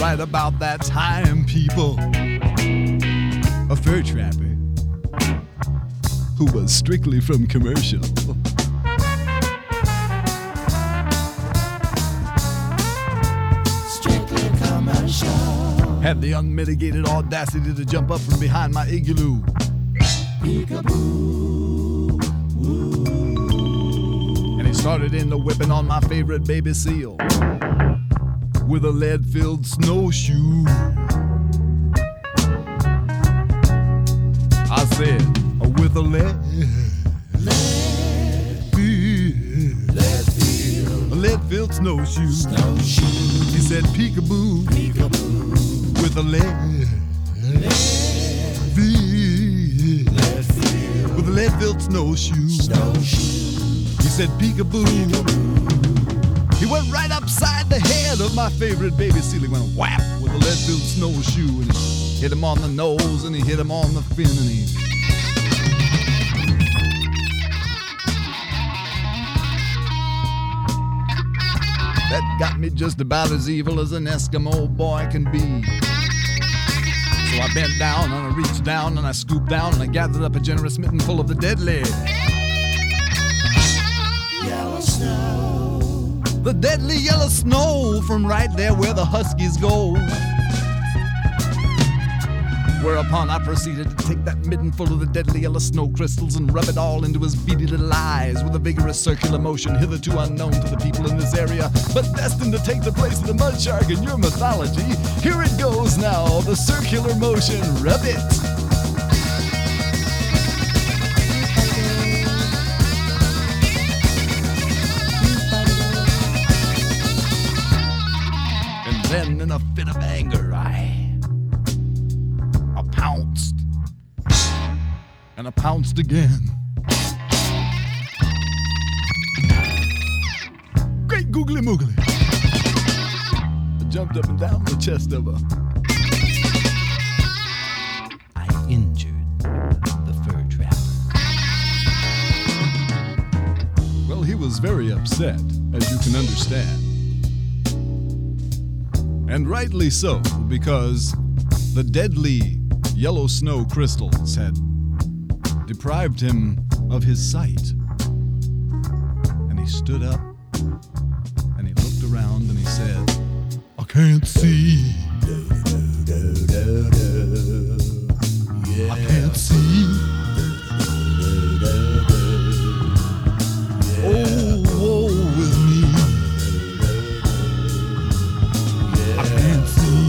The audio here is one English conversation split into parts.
right about that time, people. A fur trapper who was strictly from commercial. Strictly commercial. Had the unmitigated audacity to jump up from behind my igloo. Peekaboo. And he started in the whipping on my favorite baby seal with a lead-filled snowshoe. I said, with a lead-filled snowshoe. He said, peekaboo, with a lead-filled snowshoe. He said, peekaboo. He went right upside the head of my favorite baby seal. He went whap with a lead-filled snowshoe, and he hit him on the nose, and he hit him on the fin, and he... That got me just about as evil as an Eskimo boy can be. So I bent down, and I reached down, and I scooped down, and I gathered up a generous mitten full of the deadly Yellow snow. The deadly yellow snow from right there where the huskies go. Whereupon I proceeded to take that midden full of the deadly yellow snow crystals and rub it all into his beady little eyes with a vigorous circular motion hitherto unknown to the people in this area, but destined to take the place of the mud shark in your mythology. Here it goes now, the circular motion, rub it. And then in a fit of anger, I pounced. And I pounced again. Great googly moogly. I jumped up and down the chest of her. I injured the fur trapper. Well, he was very upset, as you can understand. And rightly so, because the deadly yellow snow crystals had deprived him of his sight. And he stood up and he looked around and he said, I can't see. I can't see. Oh, woe is me. I can't see.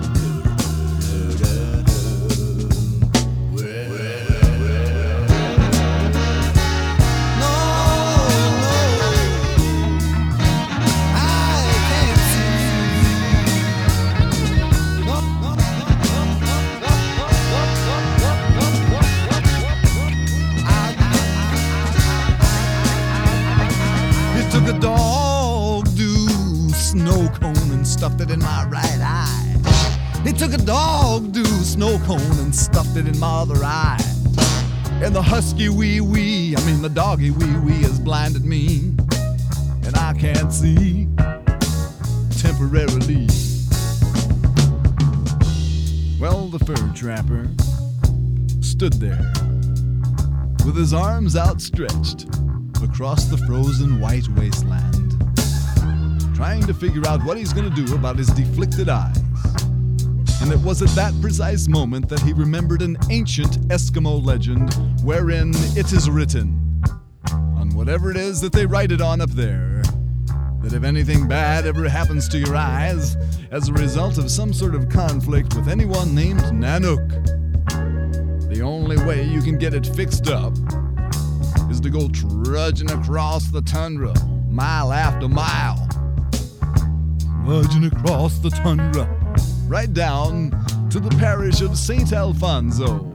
Took a dog-do snow cone and stuffed it in my right eye. He took a dog-do snow cone and stuffed it in my other eye. And the husky the doggy wee-wee has blinded me. And I can't see temporarily. Well, the fur trapper stood there with his arms outstretched across the frozen white wasteland, trying to figure out what he's going to do about his deflicted eyes. And it was at that precise moment that he remembered an ancient Eskimo legend wherein it is written, on whatever it is that they write it on up there, that if anything bad ever happens to your eyes as a result of some sort of conflict with anyone named Nanook, the only way you can get it fixed up is to go trudging across the tundra, mile after mile. Trudging across the tundra, right down to the parish of St. Alfonso.